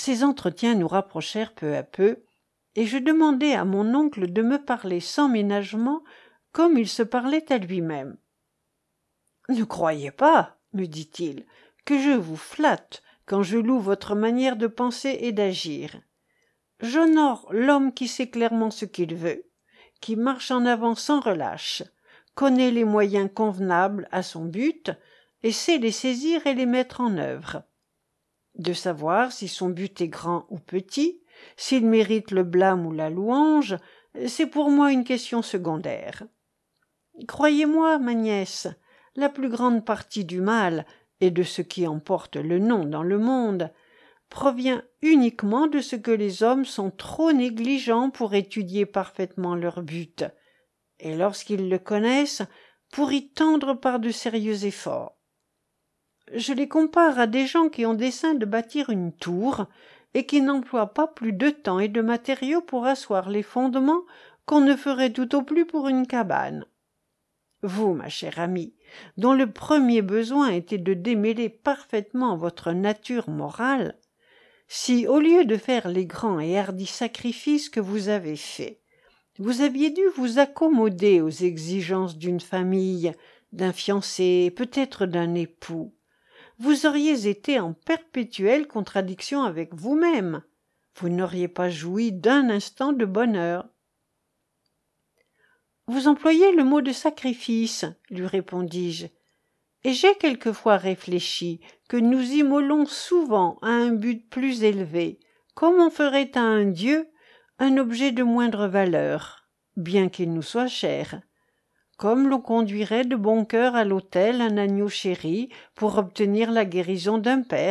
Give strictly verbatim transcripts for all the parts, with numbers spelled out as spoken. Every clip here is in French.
Ces entretiens nous rapprochèrent peu à peu, et je demandai à mon oncle de me parler sans ménagement comme il se parlait à lui-même. « Ne croyez pas, me dit-il, que je vous flatte quand je loue votre manière de penser et d'agir. J'honore l'homme qui sait clairement ce qu'il veut, qui marche en avant sans relâche, connaît les moyens convenables à son but et sait les saisir et les mettre en œuvre. De savoir si son but est grand ou petit, s'il mérite le blâme ou la louange, c'est pour moi une question secondaire. Croyez-moi, ma nièce, la plus grande partie du mal, et de ce qui emporte le nom dans le monde, provient uniquement de ce que les hommes sont trop négligents pour étudier parfaitement leur but, et lorsqu'ils le connaissent, pour y tendre par de sérieux efforts. Je les compare à des gens qui ont dessein de bâtir une tour et qui n'emploient pas plus de temps et de matériaux pour asseoir les fondements qu'on ne ferait tout au plus pour une cabane. Vous, ma chère amie, dont le premier besoin était de démêler parfaitement votre nature morale, si, au lieu de faire les grands et hardis sacrifices que vous avez faits, vous aviez dû vous accommoder aux exigences d'une famille, d'un fiancé, peut-être d'un époux, vous auriez été en perpétuelle contradiction avec vous-même. Vous n'auriez pas joui d'un instant de bonheur. « Vous employez le mot de sacrifice, lui répondis-je, et j'ai quelquefois réfléchi que nous immolons souvent à un but plus élevé, comme on ferait à un Dieu un objet de moindre valeur, bien qu'il nous soit cher. Comme l'on conduirait de bon cœur à l'autel un agneau chéri pour obtenir la guérison d'un père. »«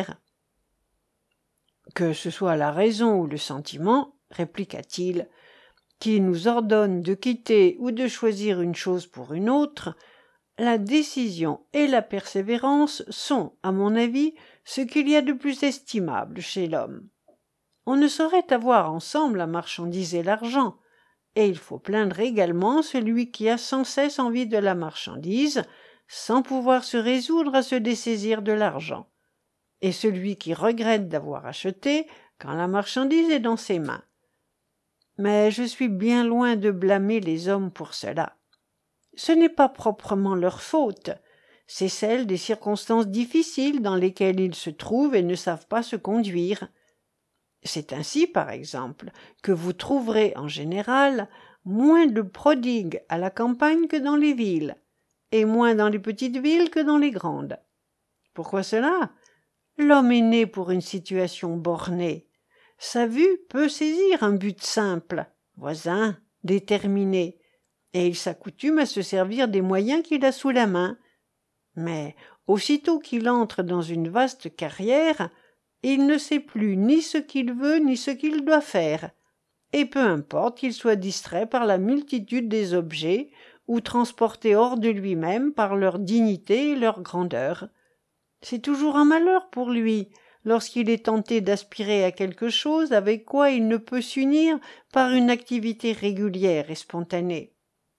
Que ce soit la raison ou le sentiment, répliqua-t-il, qui nous ordonne de quitter ou de choisir une chose pour une autre, la décision et la persévérance sont, à mon avis, ce qu'il y a de plus estimable chez l'homme. On ne saurait avoir ensemble la marchandise et l'argent, et il faut plaindre également celui qui a sans cesse envie de la marchandise, sans pouvoir se résoudre à se dessaisir de l'argent, et celui qui regrette d'avoir acheté quand la marchandise est dans ses mains. Mais je suis bien loin de blâmer les hommes pour cela. Ce n'est pas proprement leur faute, c'est celle des circonstances difficiles dans lesquelles ils se trouvent et ne savent pas se conduire. C'est ainsi, par exemple, que vous trouverez en général moins de prodigues à la campagne que dans les villes, et moins dans les petites villes que dans les grandes. Pourquoi cela? L'homme est né pour une situation bornée. Sa vue peut saisir un but simple, voisin, déterminé, et il s'accoutume à se servir des moyens qu'il a sous la main. Mais aussitôt qu'il entre dans une vaste carrière, il ne sait plus ni ce qu'il veut ni ce qu'il doit faire, et peu importe qu'il soit distrait par la multitude des objets ou transporté hors de lui-même par leur dignité et leur grandeur. C'est toujours un malheur pour lui lorsqu'il est tenté d'aspirer à quelque chose avec quoi il ne peut s'unir par une activité régulière et spontanée.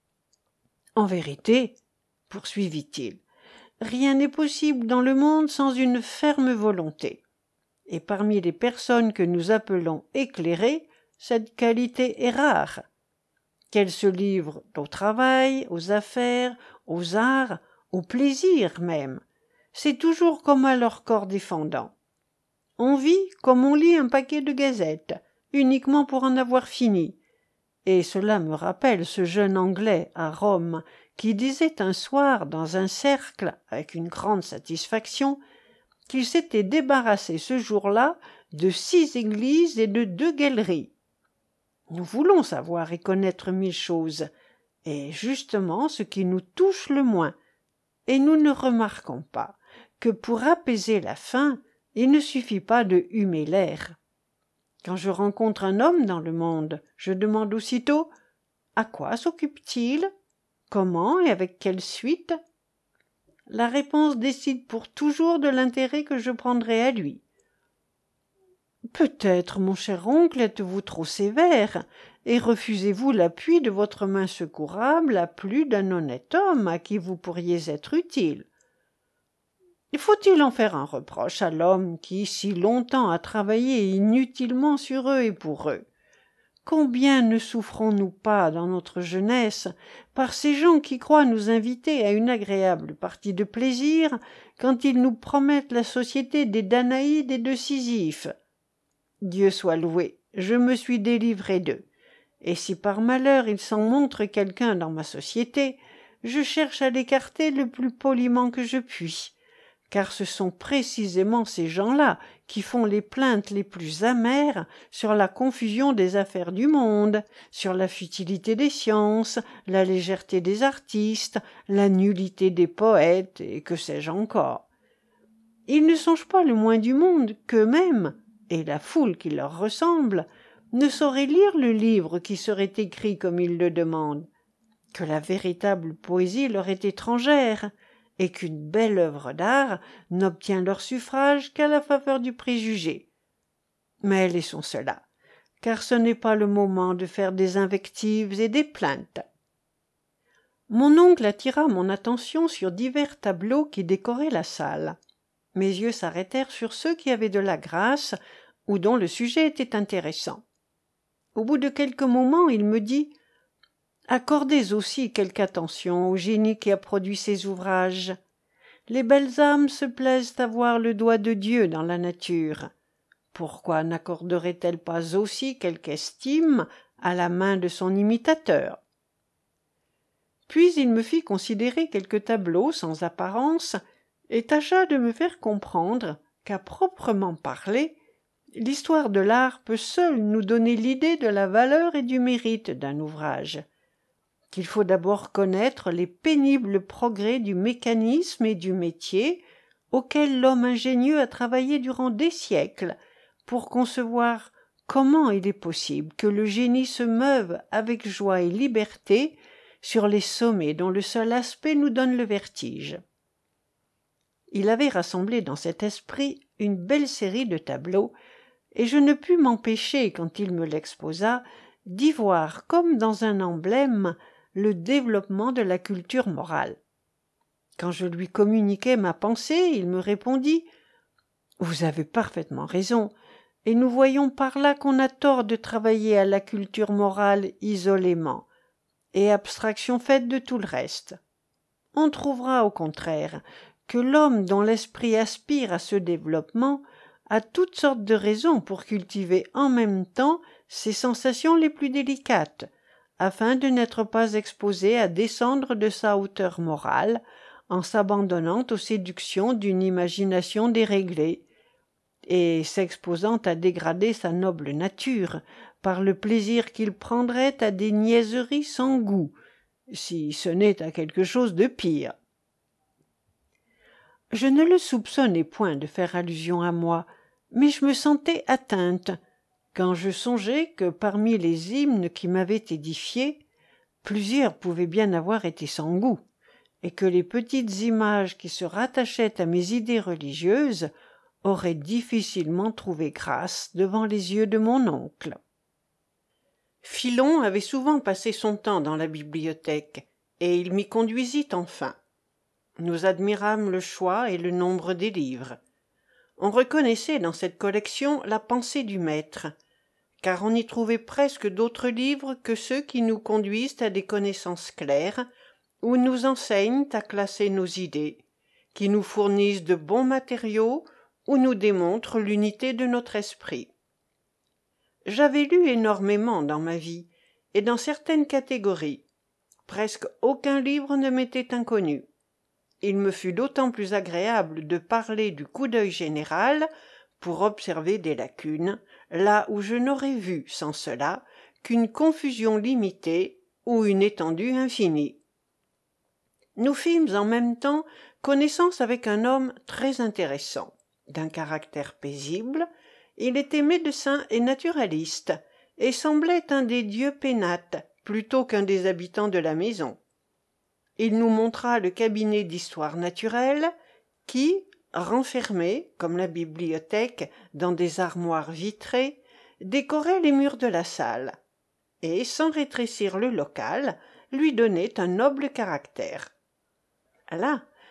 En vérité, poursuivit-il, rien n'est possible dans le monde sans une ferme volonté. Et parmi les personnes que nous appelons éclairées, cette qualité est rare. Qu'elles se livrent au travail, aux affaires, aux arts, au plaisir même, c'est toujours comme à leur corps défendant. On vit comme on lit un paquet de gazettes, uniquement pour en avoir fini. Et cela me rappelle ce jeune Anglais à Rome qui disait un soir dans un cercle, avec une grande satisfaction, qu'il s'était débarrassé ce jour-là de six églises et de deux galeries. Nous voulons savoir et connaître mille choses, et justement ce qui nous touche le moins, et nous ne remarquons pas que pour apaiser la faim, il ne suffit pas de humer l'air. Quand je rencontre un homme dans le monde, je demande aussitôt « À quoi s'occupe-t-il? Comment et avec quelle suite ?» La réponse décide pour toujours de l'intérêt que je prendrai à lui. Peut-être, mon cher oncle, êtes-vous trop sévère, et refusez-vous l'appui de votre main secourable à plus d'un honnête homme à qui vous pourriez être utile. Faut-il en faire un reproche à l'homme qui si longtemps a travaillé inutilement sur eux et pour eux? Combien ne souffrons-nous pas dans notre jeunesse par ces gens qui croient nous inviter à une agréable partie de plaisir quand ils nous promettent la société des Danaïdes et de Sisyphe? Dieu soit loué, je me suis délivré d'eux, et si par malheur il s'en montre quelqu'un dans ma société, je cherche à l'écarter le plus poliment que je puis, car ce sont précisément ces gens-là qui font les plaintes les plus amères sur la confusion des affaires du monde, sur la futilité des sciences, la légèreté des artistes, la nullité des poètes, et que sais-je encore. Ils ne songent pas le moins du monde qu'eux-mêmes, et la foule qui leur ressemble, ne saurait lire le livre qui serait écrit comme ils le demandent, que la véritable poésie leur est étrangère, et qu'une belle œuvre d'art n'obtient leur suffrage qu'à la faveur du préjugé. Mais laissons cela, car ce n'est pas le moment de faire des invectives et des plaintes. Mon oncle attira mon attention sur divers tableaux qui décoraient la salle. Mes yeux s'arrêtèrent sur ceux qui avaient de la grâce ou dont le sujet était intéressant. Au bout de quelques moments, il me dit « Accordez aussi quelque attention au génie qui a produit ces ouvrages. Les belles âmes se plaisent à voir le doigt de Dieu dans la nature. Pourquoi n'accorderait-elle pas aussi quelque estime à la main de son imitateur ?» Puis il me fit considérer quelques tableaux sans apparence et tâcha de me faire comprendre qu'à proprement parler, l'histoire de l'art peut seule nous donner l'idée de la valeur et du mérite d'un ouvrage, qu'il faut d'abord connaître les pénibles progrès du mécanisme et du métier auquel l'homme ingénieux a travaillé durant des siècles pour concevoir comment il est possible que le génie se meuve avec joie et liberté sur les sommets dont le seul aspect nous donne le vertige. Il avait rassemblé dans cet esprit une belle série de tableaux, et je ne pus m'empêcher, quand il me l'exposa, d'y voir comme dans un emblème le développement de la culture morale. Quand je lui communiquai ma pensée, il me répondit « Vous avez parfaitement raison, et nous voyons par là qu'on a tort de travailler à la culture morale isolément, et abstraction faite de tout le reste. On trouvera au contraire que l'homme dont l'esprit aspire à ce développement a toutes sortes de raisons pour cultiver en même temps ses sensations les plus délicates, afin de n'être pas exposé à descendre de sa hauteur morale en s'abandonnant aux séductions d'une imagination déréglée, et s'exposant à dégrader sa noble nature par le plaisir qu'il prendrait à des niaiseries sans goût, si ce n'est à quelque chose de pire. Je ne le soupçonnais point de faire allusion à moi, mais je me sentais atteinte, quand je songeais que parmi les hymnes qui m'avaient édifié, plusieurs pouvaient bien avoir été sans goût, et que les petites images qui se rattachaient à mes idées religieuses auraient difficilement trouvé grâce devant les yeux de mon oncle. Philon avait souvent passé son temps dans la bibliothèque, et il m'y conduisit enfin. Nous admirâmes le choix et le nombre des livres. On reconnaissait dans cette collection la pensée du maître, car on y trouvait presque d'autres livres que ceux qui nous conduisent à des connaissances claires, ou nous enseignent à classer nos idées, qui nous fournissent de bons matériaux ou nous démontrent l'unité de notre esprit. J'avais lu énormément dans ma vie, et dans certaines catégories. Presque aucun livre ne m'était inconnu. Il me fut d'autant plus agréable de parler du coup d'œil général pour observer des lacunes, là où je n'aurais vu, sans cela, qu'une confusion limitée ou une étendue infinie. Nous fîmes en même temps connaissance avec un homme très intéressant, d'un caractère paisible. Il était médecin et naturaliste, et semblait un des dieux pénates plutôt qu'un des habitants de la maison. Il nous montra le cabinet d'histoire naturelle qui, renfermé, comme la bibliothèque, dans des armoires vitrées, décorait les murs de la salle, et, sans rétrécir le local, lui donnait un noble caractère. Là,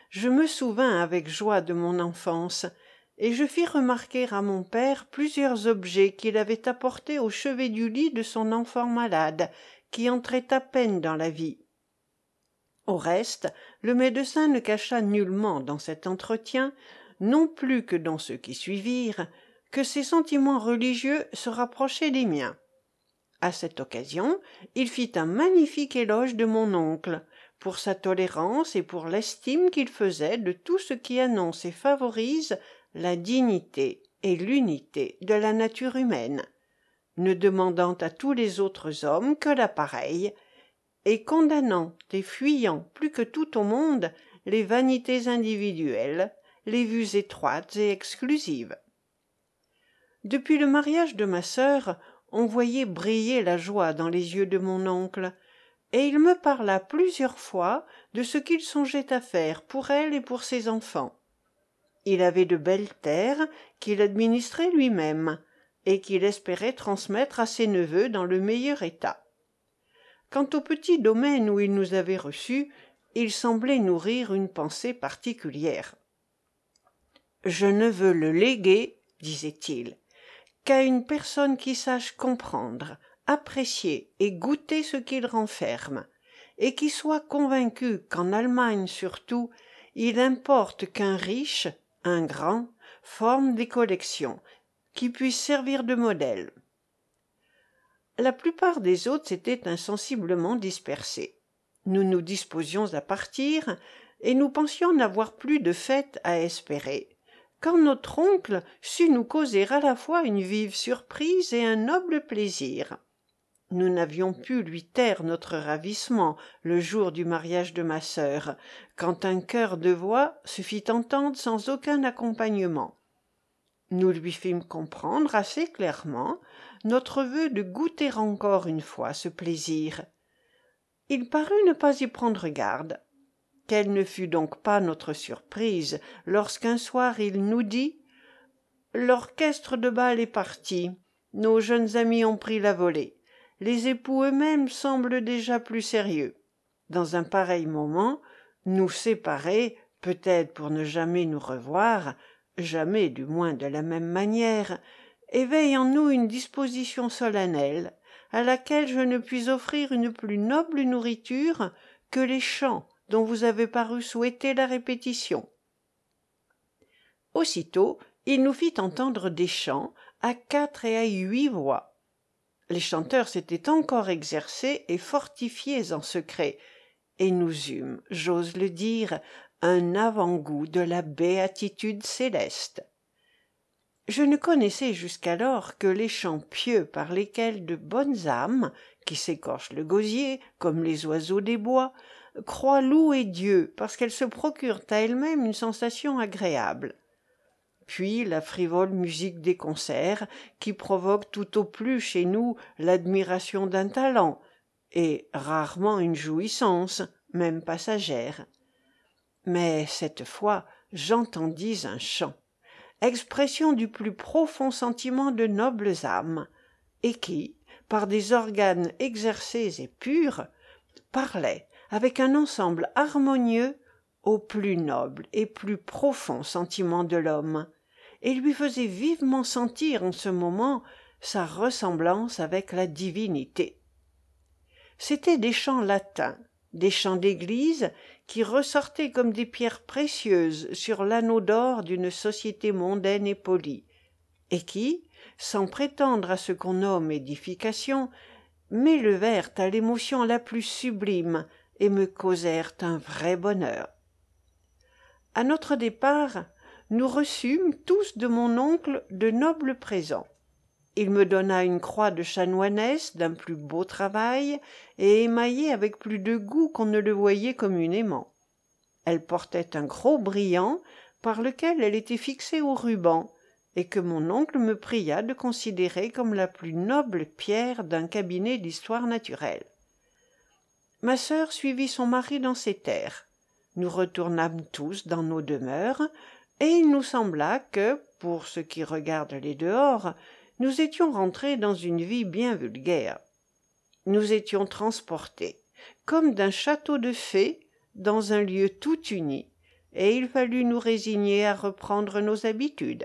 je me souvins avec joie de mon enfance, et je fis remarquer à mon père plusieurs objets qu'il avait apportés au chevet du lit de son enfant malade, qui entrait à peine dans la vie. Au reste, le médecin ne cacha nullement dans cet entretien, non plus que dans ceux qui suivirent, que ses sentiments religieux se rapprochaient des miens. À cette occasion, il fit un magnifique éloge de mon oncle, pour sa tolérance et pour l'estime qu'il faisait de tout ce qui annonce et favorise la dignité et l'unité de la nature humaine, ne demandant à tous les autres hommes que la pareille, et condamnant et fuyant plus que tout au monde les vanités individuelles, les vues étroites et exclusives. Depuis le mariage de ma sœur, on voyait briller la joie dans les yeux de mon oncle, et il me parla plusieurs fois de ce qu'il songeait à faire pour elle et pour ses enfants. Il avait de belles terres qu'il administrait lui-même, et qu'il espérait transmettre à ses neveux dans le meilleur état. Quant au petit domaine où il nous avait reçus, il semblait nourrir une pensée particulière. « Je ne veux le léguer, disait-il, qu'à une personne qui sache comprendre, apprécier et goûter ce qu'il renferme, et qui soit convaincue qu'en Allemagne surtout, il importe qu'un riche, un grand, forme des collections, qui puissent servir de modèle. » La plupart des autres s'étaient insensiblement dispersés. Nous nous disposions à partir, et nous pensions n'avoir plus de fête à espérer, quand notre oncle sut nous causer à la fois une vive surprise et un noble plaisir. Nous n'avions pu lui taire notre ravissement le jour du mariage de ma sœur, quand un chœur de voix se fit entendre sans aucun accompagnement. Nous lui fîmes comprendre assez clairement notre vœu de goûter encore une fois ce plaisir. Il parut ne pas y prendre garde. Quelle ne fut donc pas notre surprise lorsqu'un soir il nous dit « L'orchestre de bal est parti, nos jeunes amis ont pris la volée, les époux eux-mêmes semblent déjà plus sérieux. Dans un pareil moment, nous séparer, peut-être pour ne jamais nous revoir, jamais du moins de la même manière, éveille en nous une disposition solennelle, à laquelle je ne puis offrir une plus noble nourriture que les chants dont vous avez paru souhaiter la répétition. » Aussitôt, il nous fit entendre des chants à quatre et à huit voix. Les chanteurs s'étaient encore exercés et fortifiés en secret, et nous eûmes, j'ose le dire, un avant-goût de la béatitude céleste. Je ne connaissais jusqu'alors que les chants pieux par lesquels de bonnes âmes, qui s'écorchent le gosier, comme les oiseaux des bois, croient louer Dieu parce qu'elles se procurent à elles-mêmes une sensation agréable. Puis la frivole musique des concerts, qui provoque tout au plus chez nous l'admiration d'un talent, et rarement une jouissance, même passagère. Mais cette fois j'entendis un chant, expression du plus profond sentiment de nobles âmes, et qui, par des organes exercés et purs, parlait avec un ensemble harmonieux au plus noble et plus profond sentiment de l'homme, et lui faisait vivement sentir en ce moment sa ressemblance avec la divinité. C'étaient des chants latins, des chants d'église qui ressortaient comme des pierres précieuses sur l'anneau d'or d'une société mondaine et polie, et qui, sans prétendre à ce qu'on nomme édification, m'élevèrent à l'émotion la plus sublime et me causèrent un vrai bonheur. À notre départ, nous reçûmes tous de mon oncle de nobles présents. Il me donna une croix de chanoinesse d'un plus beau travail et émaillée avec plus de goût qu'on ne le voyait communément. Elle portait un gros brillant par lequel elle était fixée au ruban, et que mon oncle me pria de considérer comme la plus noble pierre d'un cabinet d'histoire naturelle. Ma sœur suivit son mari dans ses terres. Nous retournâmes tous dans nos demeures, et il nous sembla que, pour ce qui regarde les dehors, nous étions rentrés dans une vie bien vulgaire. Nous étions transportés, comme d'un château de fées, dans un lieu tout uni, et il fallut nous résigner à reprendre nos habitudes.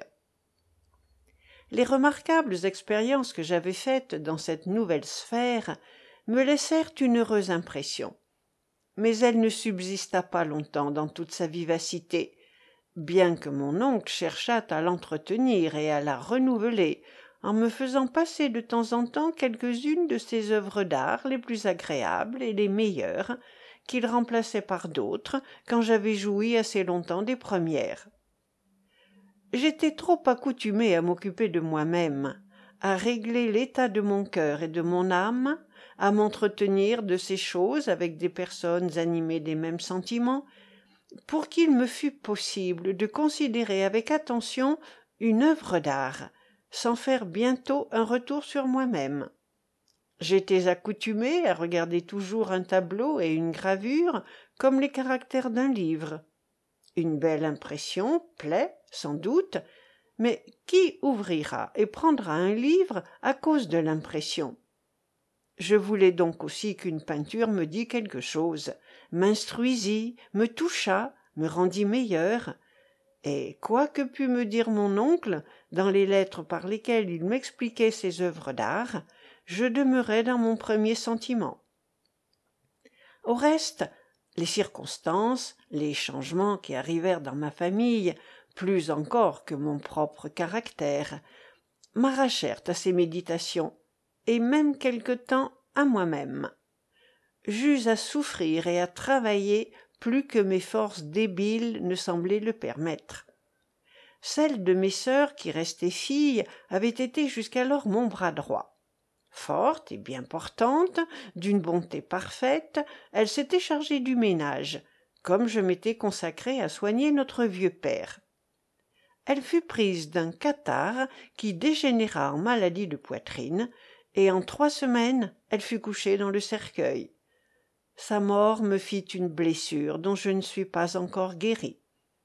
Les remarquables expériences que j'avais faites dans cette nouvelle sphère me laissèrent une heureuse impression. Mais elle ne subsista pas longtemps dans toute sa vivacité, bien que mon oncle cherchât à l'entretenir et à la renouveler, en me faisant passer de temps en temps quelques-unes de ses œuvres d'art les plus agréables et les meilleures, qu'il remplaçait par d'autres quand j'avais joui assez longtemps des premières. J'étais trop accoutumé à m'occuper de moi-même, à régler l'état de mon cœur et de mon âme, à m'entretenir de ces choses avec des personnes animées des mêmes sentiments, pour qu'il me fût possible de considérer avec attention une œuvre d'art, sans faire bientôt un retour sur moi-même. J'étais accoutumé à regarder toujours un tableau et une gravure comme les caractères d'un livre. Une belle impression plaît, sans doute, mais qui ouvrira et prendra un livre à cause de l'impression? Je voulais donc aussi qu'une peinture me dît quelque chose, m'instruisît, me touchât, me rendît meilleur, et quoi que pût me dire mon oncle dans les lettres par lesquelles il m'expliquait ses œuvres d'art, je demeurais dans mon premier sentiment. Au reste, les circonstances, les changements qui arrivèrent dans ma famille, plus encore que mon propre caractère, m'arrachèrent à ces méditations, et même quelque temps à moi-même. J'eus à souffrir et à travailler plus que mes forces débiles ne semblaient le permettre. Celle de mes sœurs qui restaient filles avait été jusqu'alors mon bras droit. Forte et bien portante, d'une bonté parfaite, elle s'était chargée du ménage, comme je m'étais consacré à soigner notre vieux père. Elle fut prise d'un catarrhe qui dégénéra en maladie de poitrine, et en trois semaines elle fut couchée dans le cercueil. Sa mort me fit une blessure dont je ne suis pas encore guéri.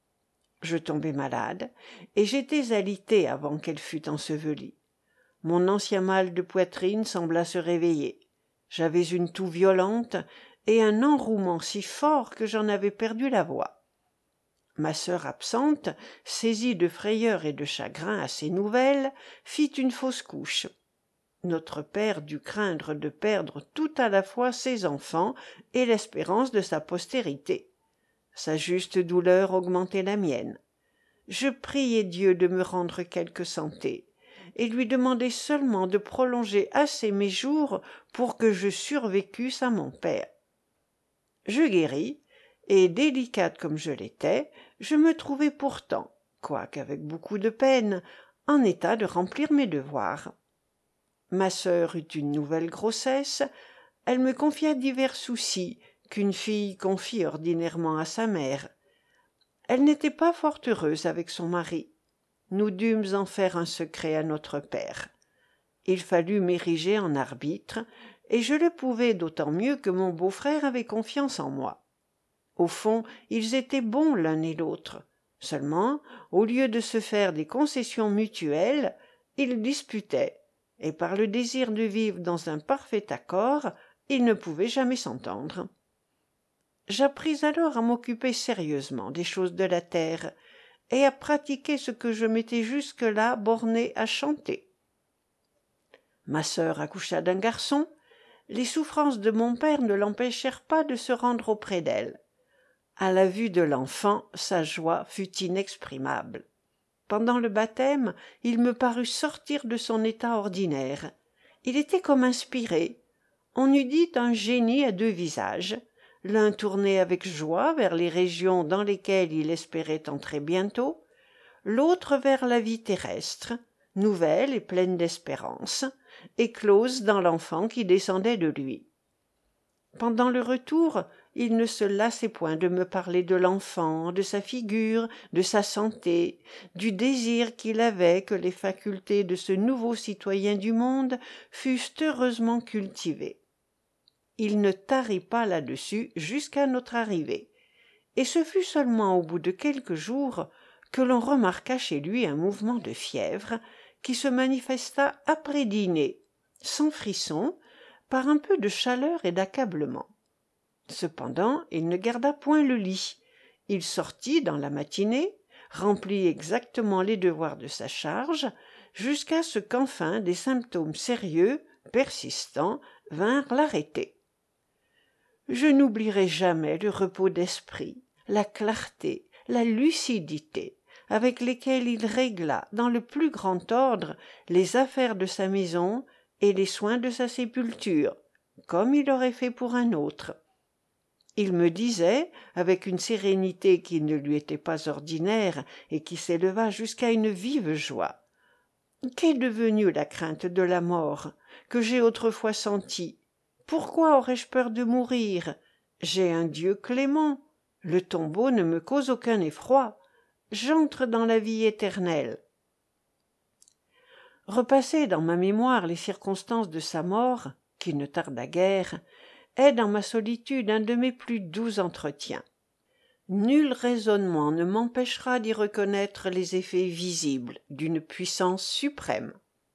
Je tombai malade, et j'étais alité avant qu'elle fût ensevelie. Mon ancien mal de poitrine sembla se réveiller. J'avais une toux violente et un enrouement si fort que j'en avais perdu la voix. Ma sœur absente, saisie de frayeur et de chagrin à ces nouvelles, fit une fausse couche. Notre père dut craindre de perdre tout à la fois ses enfants et l'espérance de sa postérité. Sa juste douleur augmentait la mienne. Je priai Dieu de me rendre quelque santé, et lui demandai seulement de prolonger assez mes jours pour que je survécusse à mon père. Je guéris, et délicate comme je l'étais, je me trouvai pourtant, quoiqu'avec beaucoup de peine, en état de remplir mes devoirs. Ma sœur eut une nouvelle grossesse, elle me confia divers soucis qu'une fille confie ordinairement à sa mère. Elle n'était pas fort heureuse avec son mari. Nous dûmes en faire un secret à notre père. Il fallut m'ériger en arbitre, et je le pouvais d'autant mieux que mon beau-frère avait confiance en moi. Au fond, ils étaient bons l'un et l'autre. Seulement, au lieu de se faire des concessions mutuelles, ils disputaient, et par le désir de vivre dans un parfait accord, ils ne pouvaient jamais s'entendre. J'appris alors à m'occuper sérieusement des choses de la terre, et à pratiquer ce que je m'étais jusque-là borné à chanter. Ma sœur accoucha d'un garçon. Les souffrances de mon père ne l'empêchèrent pas de se rendre auprès d'elle. À la vue de l'enfant, sa joie fut inexprimable. Pendant le baptême, il me parut sortir de son état ordinaire. Il était comme inspiré. On eût dit un génie à deux visages, l'un tourné avec joie vers les régions dans lesquelles il espérait entrer bientôt, l'autre vers la vie terrestre, nouvelle et pleine d'espérance, éclose dans l'enfant qui descendait de lui. Pendant le retour, il ne se lassait point de me parler de l'enfant, de sa figure, de sa santé, du désir qu'il avait que les facultés de ce nouveau citoyen du monde fussent heureusement cultivées. Il ne tarit pas là-dessus jusqu'à notre arrivée, et ce fut seulement au bout de quelques jours que l'on remarqua chez lui un mouvement de fièvre qui se manifesta après dîner, sans frisson, par un peu de chaleur et d'accablement. Cependant, il ne garda point le lit. Il sortit dans la matinée, remplit exactement les devoirs de sa charge, jusqu'à ce qu'enfin des symptômes sérieux, persistants, vinrent l'arrêter. Je n'oublierai jamais le repos d'esprit, la clarté, la lucidité avec lesquels il régla dans le plus grand ordre les affaires de sa maison et les soins de sa sépulture, comme il aurait fait pour un autre. Il me disait, avec une sérénité qui ne lui était pas ordinaire et qui s'éleva jusqu'à une vive joie, « Qu'est devenue la crainte de la mort que j'ai autrefois sentie? Pourquoi aurais-je peur de mourir? J'ai un Dieu clément. Le tombeau ne me cause aucun effroi. J'entre dans la vie éternelle. » Repasser dans ma mémoire les circonstances de sa mort, qui ne tarda guère, est dans ma solitude un de mes plus doux entretiens. Nul raisonnement ne m'empêchera d'y reconnaître les effets visibles d'une puissance suprême.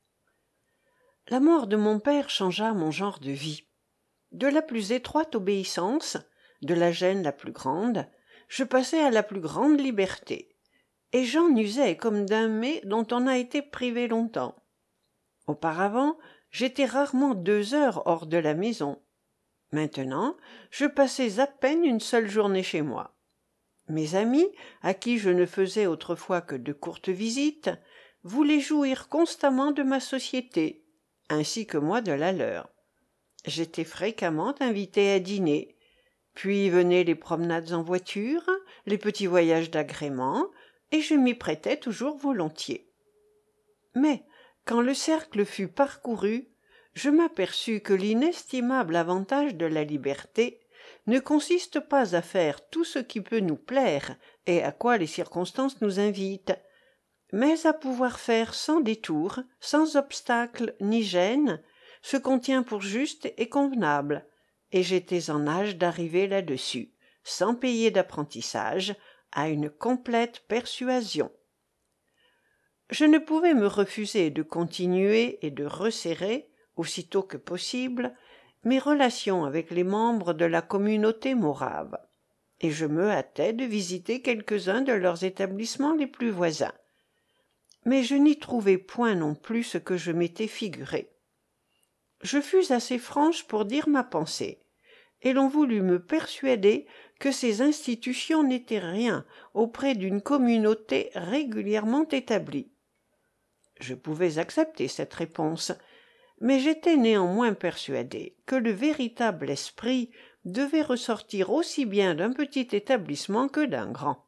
La mort de mon père changea mon genre de vie. De la plus étroite obéissance, de la gêne la plus grande, je passai à la plus grande liberté, et j'en usais comme d'un mets dont on a été privé longtemps. Auparavant, j'étais rarement deux heures hors de la maison. Maintenant, je passais à peine une seule journée chez moi. Mes amis, à qui je ne faisais autrefois que de courtes visites, voulaient jouir constamment de ma société, ainsi que moi de la leur. J'étais fréquemment invité à dîner, puis venaient les promenades en voiture, les petits voyages d'agrément, et je m'y prêtais toujours volontiers. Mais, quand le cercle fut parcouru, je m'aperçus que l'inestimable avantage de la liberté ne consiste pas à faire tout ce qui peut nous plaire et à quoi les circonstances nous invitent, mais à pouvoir faire sans détour, sans obstacle ni gêne, ce qu'on tient pour juste et convenable, et j'étais en âge d'arriver là-dessus, sans payer d'apprentissage, à une complète persuasion. Je ne pouvais me refuser de continuer et de resserrer, aussitôt que possible, mes relations avec les membres de la communauté morave, et je me hâtais de visiter quelques-uns de leurs établissements les plus voisins. Mais je n'y trouvai point non plus ce que je m'étais figuré. Je fus assez franche pour dire ma pensée, et l'on voulut me persuader que ces institutions n'étaient rien auprès d'une communauté régulièrement établie. Je pouvais accepter cette réponse, mais j'étais néanmoins persuadé que le véritable esprit devait ressortir aussi bien d'un petit établissement que d'un grand.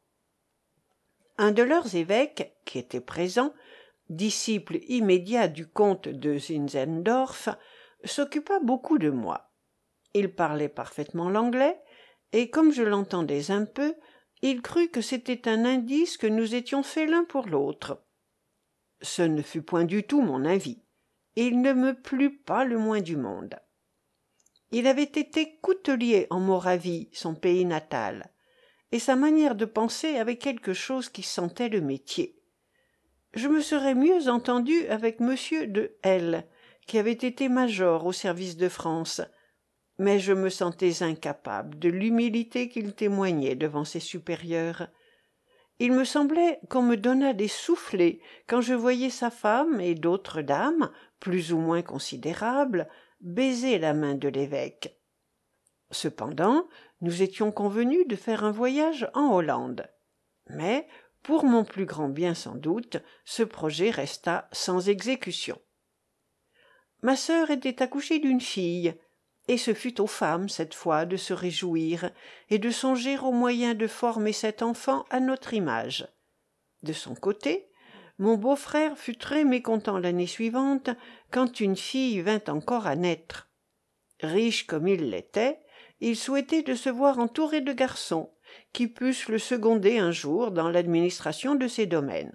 Un de leurs évêques, qui était présent, disciple immédiat du comte de Zinzendorf, s'occupa beaucoup de moi. Il parlait parfaitement l'anglais, et comme je l'entendais un peu, il crut que c'était un indice que nous étions faits l'un pour l'autre. Ce ne fut point du tout mon avis, et il ne me plut pas le moins du monde. Il avait été coutelier en Moravie, son pays natal, et sa manière de penser avait quelque chose qui sentait le métier. Je me serais mieux entendu avec monsieur de L, qui avait été major au service de France, mais je me sentais incapable de l'humilité qu'il témoignait devant ses supérieurs. Il me semblait qu'on me donnât des soufflets quand je voyais sa femme et d'autres dames, plus ou moins considérables, baiser la main de l'évêque. Cependant, nous étions convenus de faire un voyage en Hollande. Mais, pour mon plus grand bien sans doute, ce projet resta sans exécution. Ma sœur était accouchée d'une fille, et ce fut aux femmes, cette fois, de se réjouir et de songer aux moyens de former cet enfant à notre image. De son côté, mon beau-frère fut très mécontent l'année suivante quand une fille vint encore à naître. Riche comme il l'était, il souhaitait de se voir entouré de garçons qui pussent le seconder un jour dans l'administration de ses domaines.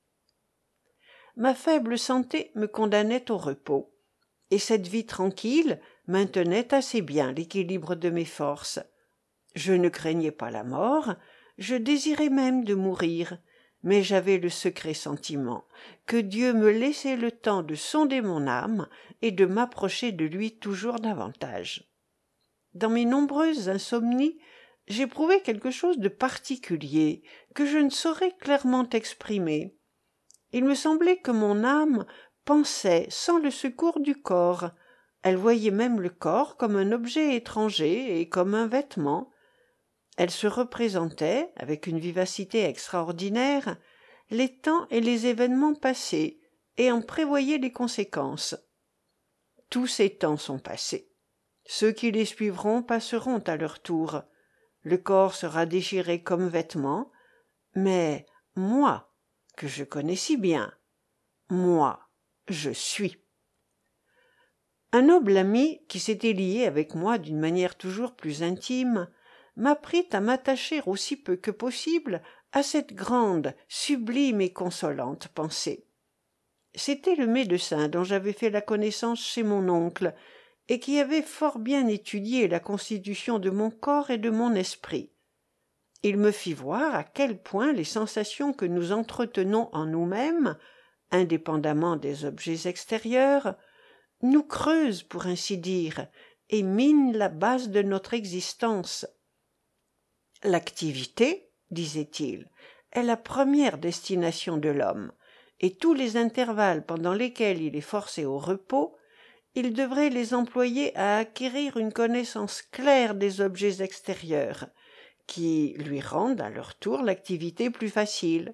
Ma faible santé me condamnait au repos, et cette vie tranquille maintenait assez bien l'équilibre de mes forces. Je ne craignais pas la mort, je désirais même de mourir, mais j'avais le secret sentiment que Dieu me laissait le temps de sonder mon âme et de m'approcher de lui toujours davantage. Dans mes nombreuses insomnies, j'éprouvais quelque chose de particulier que je ne saurais clairement exprimer. Il me semblait que mon âme pensait sans le secours du corps. Elle voyait même le corps comme un objet étranger et comme un vêtement. Elle se représentait, avec une vivacité extraordinaire, les temps et les événements passés, et en prévoyait les conséquences. Tous ces temps sont passés. Ceux qui les suivront passeront à leur tour. Le corps sera déchiré comme vêtement, mais moi, que je connais si bien, moi, je suis. Un noble ami, qui s'était lié avec moi d'une manière toujours plus intime, m'apprit à m'attacher aussi peu que possible à cette grande, sublime et consolante pensée. C'était le médecin dont j'avais fait la connaissance chez mon oncle, et qui avait fort bien étudié la constitution de mon corps et de mon esprit. Il me fit voir à quel point les sensations que nous entretenons en nous-mêmes, indépendamment des objets extérieurs, nous creusent, pour ainsi dire, et minent la base de notre existence. L'activité, disait-il, est la première destination de l'homme, et tous les intervalles pendant lesquels il est forcé au repos, il devrait les employer à acquérir une connaissance claire des objets extérieurs, qui lui rendent à leur tour l'activité plus facile.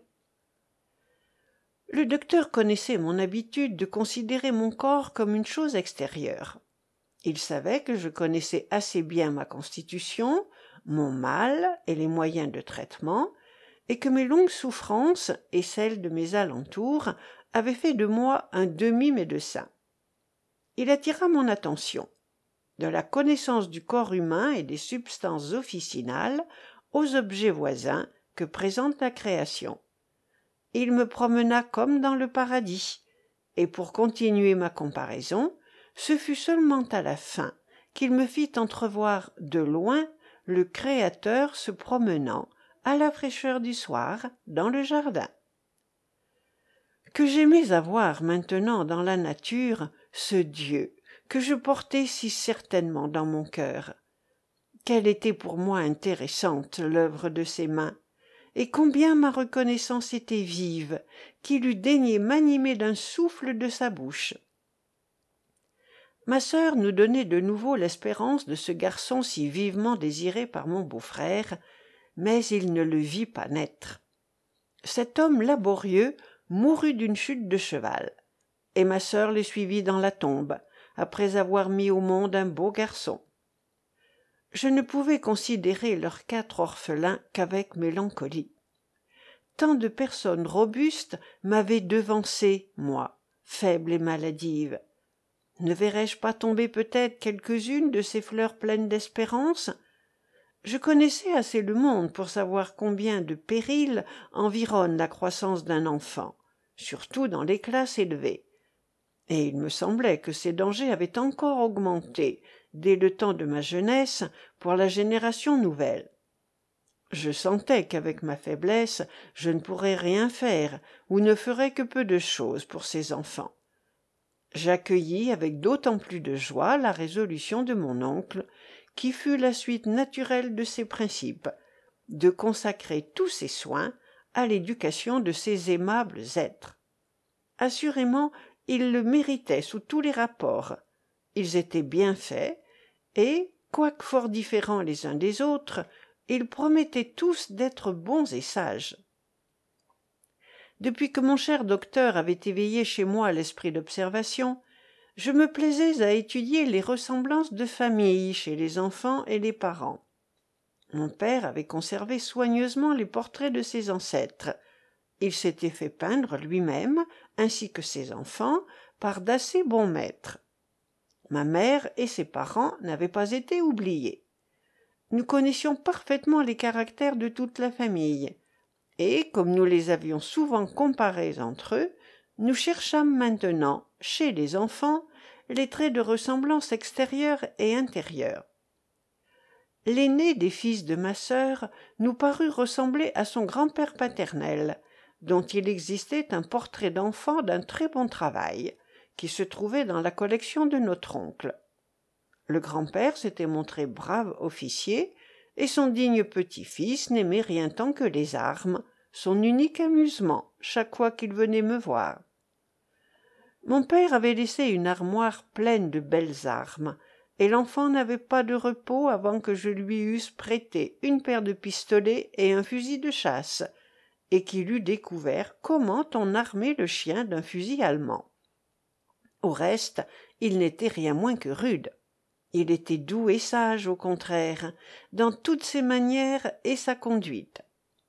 Le docteur connaissait mon habitude de considérer mon corps comme une chose extérieure. Il savait que je connaissais assez bien ma constitution, mon mal et les moyens de traitement, et que mes longues souffrances et celles de mes alentours avaient fait de moi un demi-médecin. Il attira mon attention, de la connaissance du corps humain et des substances officinales aux objets voisins que présente la création. Il me promena comme dans le paradis, et pour continuer ma comparaison, ce fut seulement à la fin qu'il me fit entrevoir de loin le Créateur se promenant à la fraîcheur du soir dans le jardin. Que j'aimais avoir maintenant dans la nature ce Dieu que je portais si certainement dans mon cœur. Quelle était pour moi intéressante l'œuvre de ses mains, et combien ma reconnaissance était vive qu'il eût daigné m'animer d'un souffle de sa bouche. Ma sœur nous donnait de nouveau l'espérance de ce garçon si vivement désiré par mon beau-frère, mais il ne le vit pas naître. Cet homme laborieux mourut d'une chute de cheval, et ma sœur le suivit dans la tombe, après avoir mis au monde un beau garçon. Je ne pouvais considérer leurs quatre orphelins qu'avec mélancolie. Tant de personnes robustes m'avaient devancé, moi, faible et maladive. Ne verrais-je pas tomber peut-être quelques-unes de ces fleurs pleines d'espérance? Je connaissais assez le monde pour savoir combien de périls environnent la croissance d'un enfant, surtout dans les classes élevées. Et il me semblait que ces dangers avaient encore augmenté, dès le temps de ma jeunesse, pour la génération nouvelle. Je sentais qu'avec ma faiblesse, je ne pourrais rien faire, ou ne ferais que peu de choses pour ces enfants. J'accueillis avec d'autant plus de joie la résolution de mon oncle, qui fut la suite naturelle de ses principes, de consacrer tous ses soins à l'éducation de ces aimables êtres. Assurément, ils le méritaient sous tous les rapports. Ils étaient bien faits, et, quoique fort différents les uns des autres, ils promettaient tous d'être bons et sages. Depuis que mon cher docteur avait éveillé chez moi l'esprit d'observation, je me plaisais à étudier les ressemblances de famille chez les enfants et les parents. Mon père avait conservé soigneusement les portraits de ses ancêtres. Il s'était fait peindre lui-même, ainsi que ses enfants, par d'assez bons maîtres. Ma mère et ses parents n'avaient pas été oubliés. Nous connaissions parfaitement les caractères de toute la famille, et, comme nous les avions souvent comparés entre eux, nous cherchâmes maintenant, chez les enfants, les traits de ressemblance extérieure et intérieure. L'aîné des fils de ma sœur nous parut ressembler à son grand-père paternel, dont il existait un portrait d'enfant d'un très bon travail, qui se trouvait dans la collection de notre oncle. Le grand-père s'était montré brave officier, et son digne petit-fils n'aimait rien tant que les armes, son unique amusement, chaque fois qu'il venait me voir. Mon père avait laissé une armoire pleine de belles armes, et l'enfant n'avait pas de repos avant que je lui eusse prêté une paire de pistolets et un fusil de chasse, et qu'il eût découvert comment on armait le chien d'un fusil allemand. Au reste, il n'était rien moins que rude. Il était doux et sage, au contraire, dans toutes ses manières et sa conduite.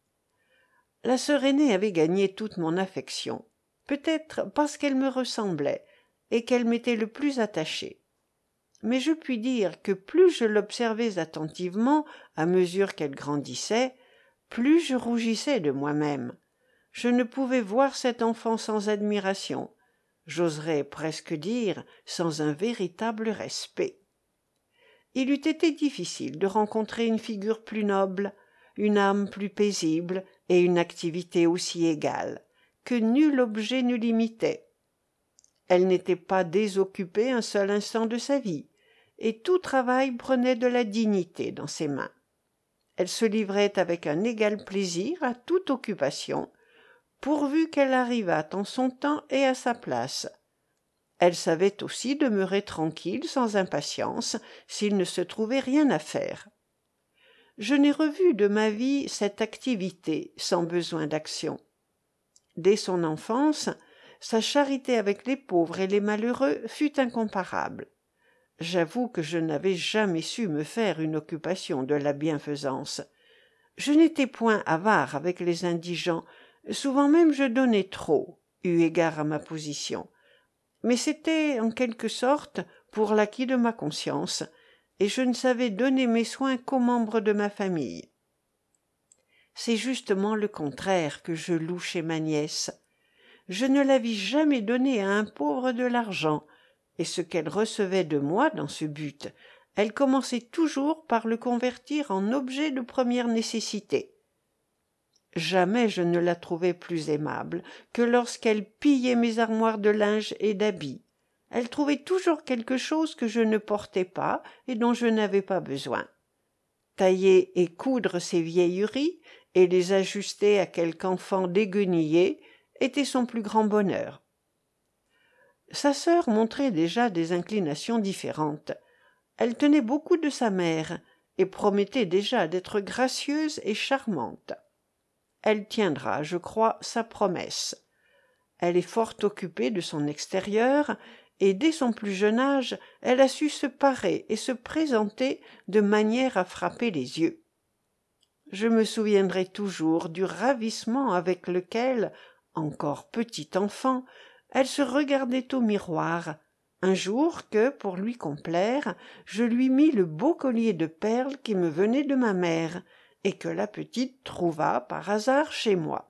La sœur aînée avait gagné toute mon affection, peut-être parce qu'elle me ressemblait et qu'elle m'était le plus attachée. Mais je puis dire que plus je l'observais attentivement à mesure qu'elle grandissait, plus je rougissais de moi-même. Je ne pouvais voir cet enfant sans admiration, j'oserais presque dire sans un véritable respect. Il eût été difficile de rencontrer une figure plus noble, une âme plus paisible et une activité aussi égale, que nul objet ne l'imitait. Elle n'était pas désoccupée un seul instant de sa vie, et tout travail prenait de la dignité dans ses mains. Elle se livrait avec un égal plaisir à toute occupation, pourvu qu'elle arrivât en son temps et à sa place. Elle savait aussi demeurer tranquille sans impatience s'il ne se trouvait rien à faire. Je n'ai revu de ma vie cette activité sans besoin d'action. Dès son enfance, sa charité avec les pauvres et les malheureux fut incomparable. J'avoue que je n'avais jamais su me faire une occupation de la bienfaisance. Je n'étais point avare avec les indigents, souvent même je donnais trop, eu égard à ma position. Mais c'était, en quelque sorte, pour l'acquit de ma conscience, et je ne savais donner mes soins qu'aux membres de ma famille. C'est justement le contraire que je loue chez ma nièce. Je ne la vis jamais donner à un pauvre de l'argent, et ce qu'elle recevait de moi dans ce but, elle commençait toujours par le convertir en objet de première nécessité. Jamais je ne la trouvai plus aimable que lorsqu'elle pillait mes armoires de linge et d'habits. Elle trouvait toujours quelque chose que je ne portais pas et dont je n'avais pas besoin. Tailler et coudre ses vieilleries et les ajuster à quelque enfant déguenillé était son plus grand bonheur. Sa sœur montrait déjà des inclinations différentes. Elle tenait beaucoup de sa mère et promettait déjà d'être gracieuse et charmante. Elle tiendra, je crois, sa promesse. Elle est fort occupée de son extérieur, et dès son plus jeune âge, elle a su se parer et se présenter de manière à frapper les yeux. Je me souviendrai toujours du ravissement avec lequel, encore petite enfant, elle se regardait au miroir, un jour que, pour lui complaire, je lui mis le beau collier de perles qui me venait de ma mère, et que la petite trouva par hasard chez moi.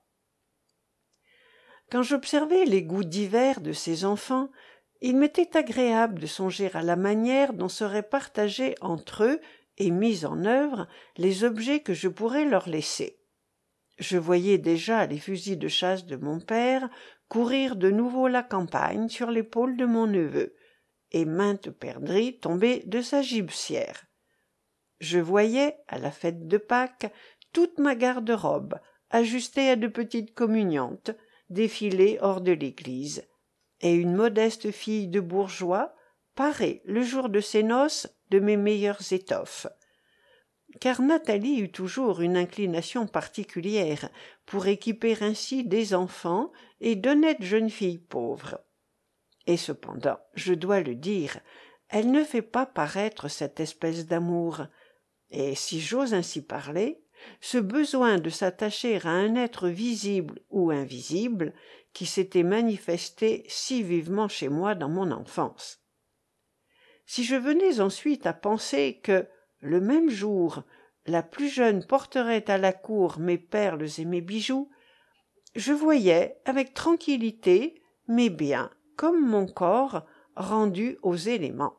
Quand j'observais les goûts divers de ces enfants, il m'était agréable de songer à la manière dont seraient partagés entre eux et mis en œuvre les objets que je pourrais leur laisser. Je voyais déjà les fusils de chasse de mon père courir de nouveau la campagne sur l'épaule de mon neveu, et maintes perdrix tomber de sa gibecière. Je voyais, à la fête de Pâques, toute ma garde-robe, ajustée à de petites communiantes, défiler hors de l'église, et une modeste fille de bourgeois, parée, le jour de ses noces, de mes meilleures étoffes. Car Nathalie eut toujours une inclination particulière pour équiper ainsi des enfants et d'honnêtes jeunes filles pauvres. Et cependant, je dois le dire, elle ne fait pas paraître cette espèce d'amour, et si j'ose ainsi parler, ce besoin de s'attacher à un être visible ou invisible qui s'était manifesté si vivement chez moi dans mon enfance. Si je venais ensuite à penser que, le même jour, la plus jeune porterait à la cour mes perles et mes bijoux, je voyais avec tranquillité mes biens, comme mon corps, rendus aux éléments.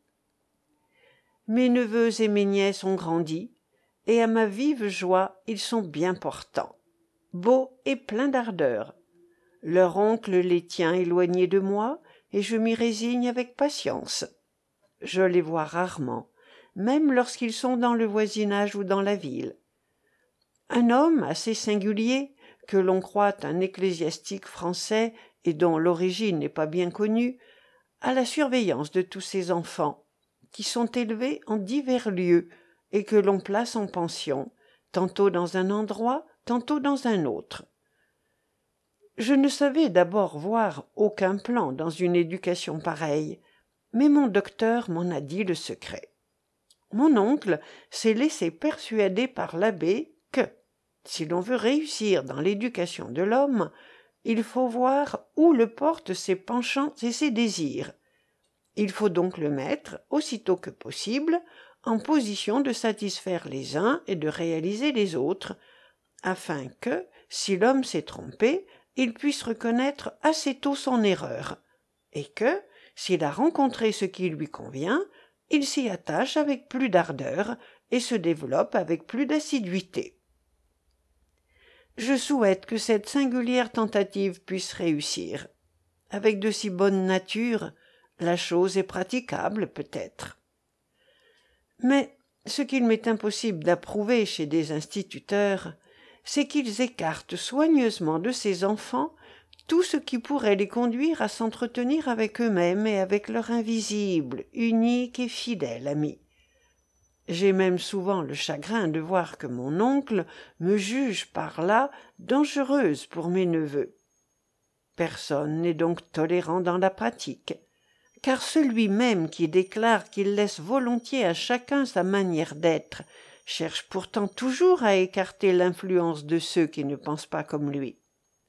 Mes neveux et mes nièces ont grandi, et à ma vive joie ils sont bien portants, beaux et pleins d'ardeur. Leur oncle les tient éloignés de moi, et je m'y résigne avec patience. Je les vois rarement, même lorsqu'ils sont dans le voisinage ou dans la ville. Un homme assez singulier, que l'on croit un ecclésiastique français et dont l'origine n'est pas bien connue, a la surveillance de tous ces enfants, qui sont élevés en divers lieux et que l'on place en pension, tantôt dans un endroit, tantôt dans un autre. Je ne savais d'abord voir aucun plan dans une éducation pareille, mais mon docteur m'en a dit le secret. Mon oncle s'est laissé persuader par l'abbé que, si l'on veut réussir dans l'éducation de l'homme, il faut voir où le portent ses penchants et ses désirs. Il faut donc le mettre, aussitôt que possible, en position de satisfaire les uns et de réaliser les autres, afin que, si l'homme s'est trompé, il puisse reconnaître assez tôt son erreur, et que, s'il a rencontré ce qui lui convient, il s'y attache avec plus d'ardeur et se développe avec plus d'assiduité. Je souhaite que cette singulière tentative puisse réussir. Avec de si bonnes natures, la chose est praticable peut-être. Mais ce qu'il m'est impossible d'approuver chez des instituteurs, c'est qu'ils écartent soigneusement de ces enfants tout ce qui pourrait les conduire à s'entretenir avec eux-mêmes et avec leur invisible, unique et fidèle ami. J'ai même souvent le chagrin de voir que mon oncle me juge par là dangereuse pour mes neveux. Personne n'est donc tolérant dans la pratique, car celui même qui déclare qu'il laisse volontiers à chacun sa manière d'être cherche pourtant toujours à écarter l'influence de ceux qui ne pensent pas comme lui.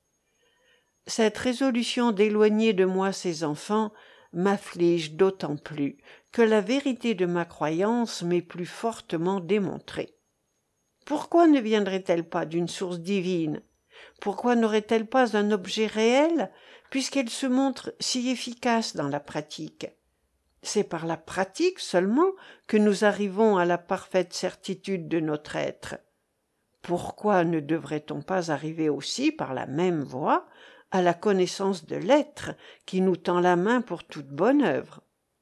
Cette résolution d'éloigner de moi ces enfants m'afflige d'autant plus que la vérité de ma croyance m'est plus fortement démontrée. Pourquoi ne viendrait-elle pas d'une source divine? Pourquoi n'aurait-elle pas un objet réel, puisqu'elle se montre si efficace dans la pratique? C'est par la pratique seulement que nous arrivons à la parfaite certitude de notre être. Pourquoi ne devrait-on pas arriver aussi par la même voie à la connaissance de l'être qui nous tend la main pour toute bonne œuvre?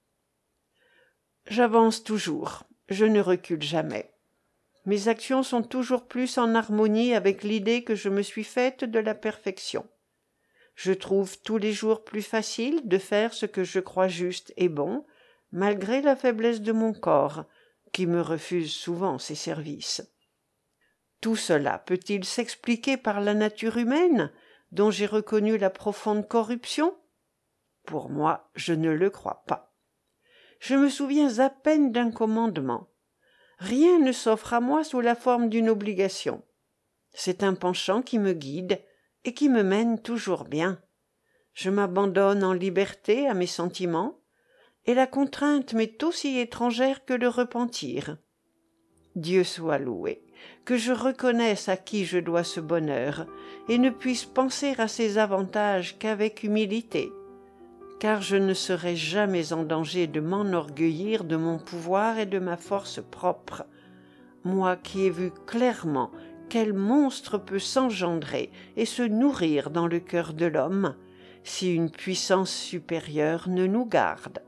J'avance toujours, je ne recule jamais. Mes actions sont toujours plus en harmonie avec l'idée que je me suis faite de la perfection. Je trouve tous les jours plus facile de faire ce que je crois juste et bon, malgré la faiblesse de mon corps, qui me refuse souvent ses services. Tout cela peut-il s'expliquer par la nature humaine, dont j'ai reconnu la profonde corruption? Pour moi, je ne le crois pas. Je me souviens à peine d'un commandement. Rien ne s'offre à moi sous la forme d'une obligation. C'est un penchant qui me guide et qui me mène toujours bien. Je m'abandonne en liberté à mes sentiments, et la contrainte m'est aussi étrangère que le repentir. Dieu soit loué, que je reconnaisse à qui je dois ce bonheur, et ne puisse penser à ses avantages qu'avec humilité, car je ne serai jamais en danger de m'enorgueillir de mon pouvoir et de ma force propre, moi qui ai vu clairement quel monstre peut s'engendrer et se nourrir dans le cœur de l'homme, si une puissance supérieure ne nous garde.